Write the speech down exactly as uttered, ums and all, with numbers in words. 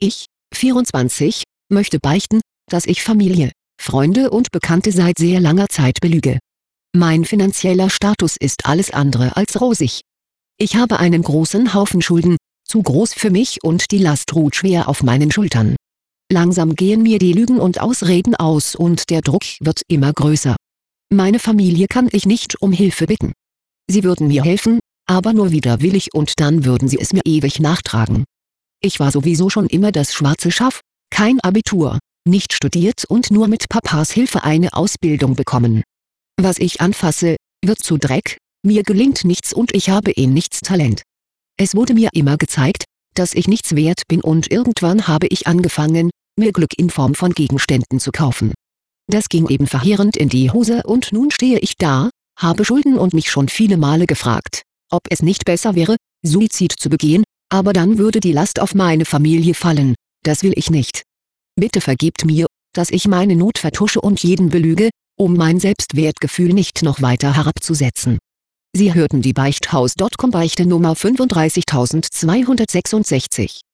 Ich, vierundzwanzig, möchte beichten, dass ich Familie, Freunde und Bekannte seit sehr langer Zeit belüge. Mein finanzieller Status ist alles andere als rosig. Ich habe einen großen Haufen Schulden, zu groß für mich und die Last ruht schwer auf meinen Schultern. Langsam gehen mir die Lügen und Ausreden aus und der Druck wird immer größer. Meine Familie kann ich nicht um Hilfe bitten. Sie würden mir helfen, aber nur widerwillig und dann würden sie es mir ewig nachtragen. Ich war sowieso schon immer das schwarze Schaf, kein Abitur, nicht studiert und nur mit Papas Hilfe eine Ausbildung bekommen. Was ich anfasse, wird zu Dreck, mir gelingt nichts und ich habe eh nichts Talent. Es wurde mir immer gezeigt, dass ich nichts wert bin und irgendwann habe ich angefangen, mir Glück in Form von Gegenständen zu kaufen. Das ging eben verheerend in die Hose und nun stehe ich da, habe Schulden und mich schon viele Male gefragt, ob es nicht besser wäre, Suizid zu begehen, aber dann würde die Last auf meine Familie fallen, das will ich nicht. Bitte vergebt mir, dass ich meine Not vertusche und jeden belüge, um mein Selbstwertgefühl nicht noch weiter herabzusetzen. Sie hörten die Beichthaus Punkt com Beichte Nummer fünfunddreißigtausendzweihundertsechsundsechzig.